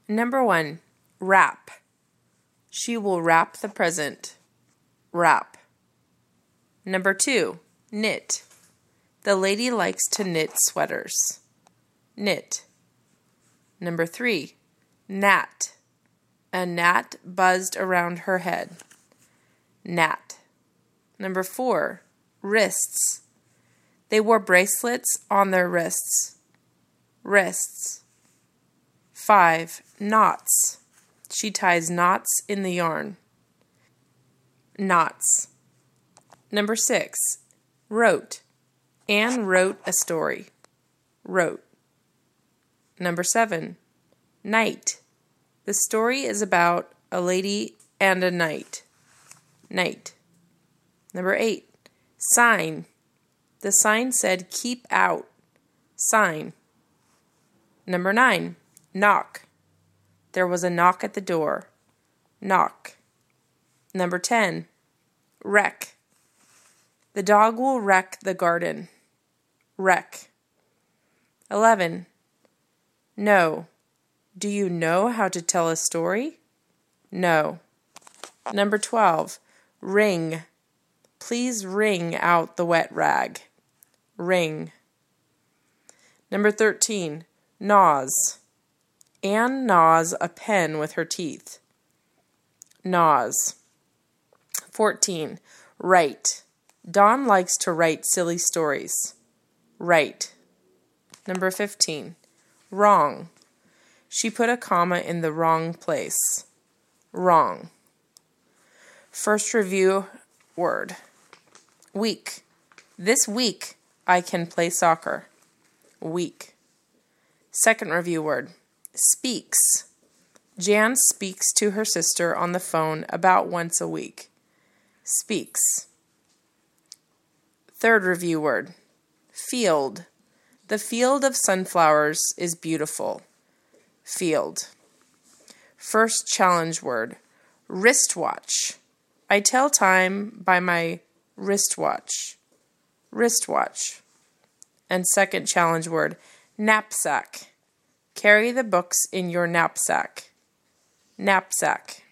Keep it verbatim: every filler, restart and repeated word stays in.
Number one, wrap. She will wrap the present. Wrap. Number two, knit. The lady likes to knit sweaters. Knit. Number three, gnat. A gnat buzzed around her head. Gnat. Number four, wrists. They wore bracelets on their wrists. Wrists. Five, knots. She ties knots in the yarn. Knots. Number six, wrote. Anne wrote a story. Wrote. Number seven, knight. The story is about a lady and a knight. Knight. Number eight, sign. The sign said, keep out. Sign. Number nine, knock. There was a knock at the door. Knock. Number ten, wreck. The dog will wreck the garden. Wreck. eleven, know. Do you know how to tell a story? No. Number twelve, wring. Please wring out the wet rag. Wring. Number thirteen, gnaws. Anne gnaws a pen with her teeth. Gnaws. fourteen, write. Dawn likes to write silly stories. Write. Number fifteen, wrong. She put a comma in the wrong place. Wrong. First review word. Week. This week I can play soccer. Week. Second review word. Speaks. Jan speaks to her sister on the phone about once a week. Speaks. Third review word. Field. The field of sunflowers is beautiful. Field. First challenge word. Wristwatch. I tell time by my wristwatch. Wristwatch. And second challenge word. Knapsack. Carry the books in your knapsack. Knapsack.